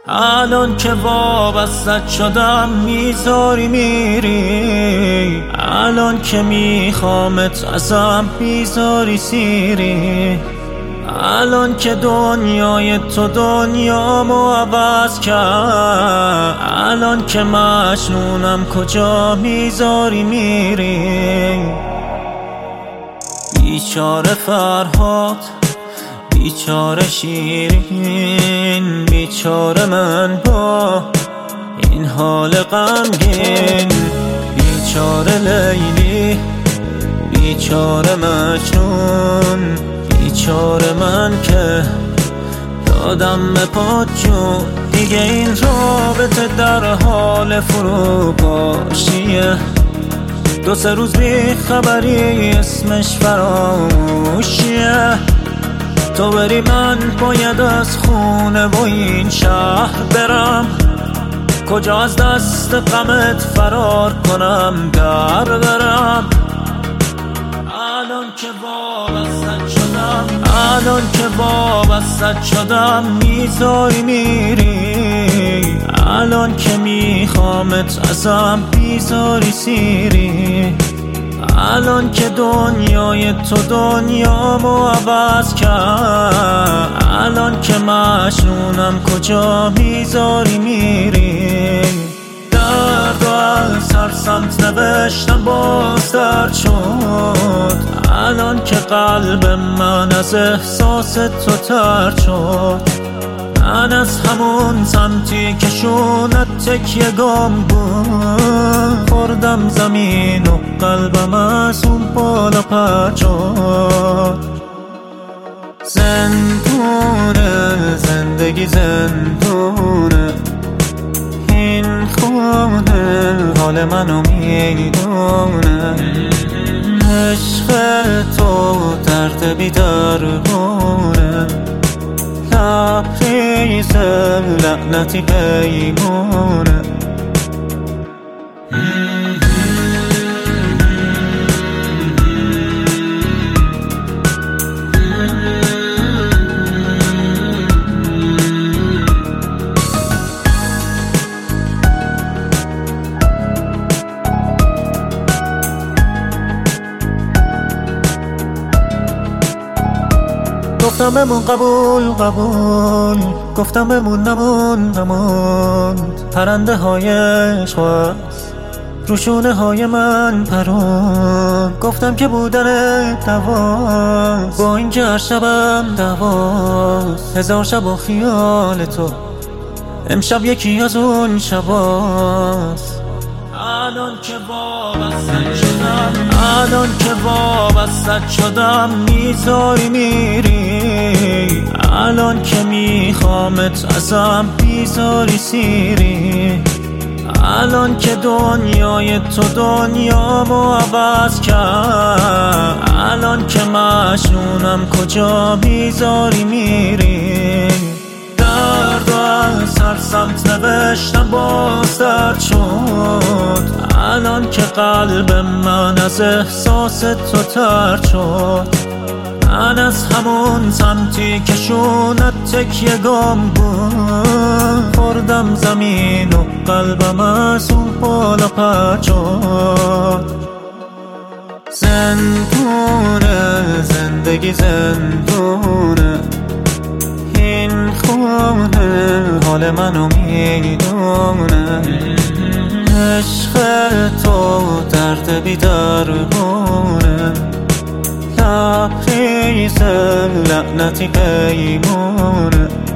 الان که وابستت شدم میذاری میری، الان که میخوامت ازم میذاری سیری، الان که دنیای تو دنیامو عوض کرد، الان که مجنونم کجا میذاری میری. بیچاره فرهاد، بیچاره شیرین، بیچاره من با این حال غمگین، بیچاره لیلی، بیچاره مجنون، بیچاره من که دادم به پات جون. دیگه این رابطه در حال فروپاشیه، دو سه روز بی خبری اسمش فراموشیه. تو بری من باید از خونه و این شهر برم، کجا از دست غمت فرار کنم در برم. الان که وابستت شدم، الان که وابستت شدم میذاری میری، الان که میخوامت ازم میذاری سیری، الان که دنیای تو دنیامو عوض کرد، الان که مجنونم کجا میذاری میری. درد و از هر سمت نوشتم باز درد شد، الان که قلب من از احساس تو ترد شد. من از همون سمتی که شونت تکیه گم بود، خوردم زمین و قلبم از اون بالا پرد شد. زندونه زندگی زندونه، این خونه حال منو میدونه. عشق تو درد بی درمونه، لبریز لعنتی پیمونه. گفتم بمون قبول قبول، گفتم بمون نمون. پرنده های عشق رو شونه های من پرون، گفتم که بودن دواست، با این که هر شبم دواست. هزار شب و خیال تو امشب یکی از اون شباست. الان که وابستت شدم، الان که وابستت شدم میذاری میری، الان که میخوامت ازم میذاری سیری، الان که دنیای تو دنیامو عوض کرد، الان که مجنونم کجا میذاری میری. درد و از هر سمت نوشتم باز درد شد، الان که قلب من از احساس تو ترد شد. من از همون سمتی که شونت تکیه گم بود، خوردم زمین و قلبم از اون بالا پرد شد. زندونه زندگی زندونه، این خونه حال منو میدونه. عشق تو درد بی درمونه، لبریز لعنتی پیمونه.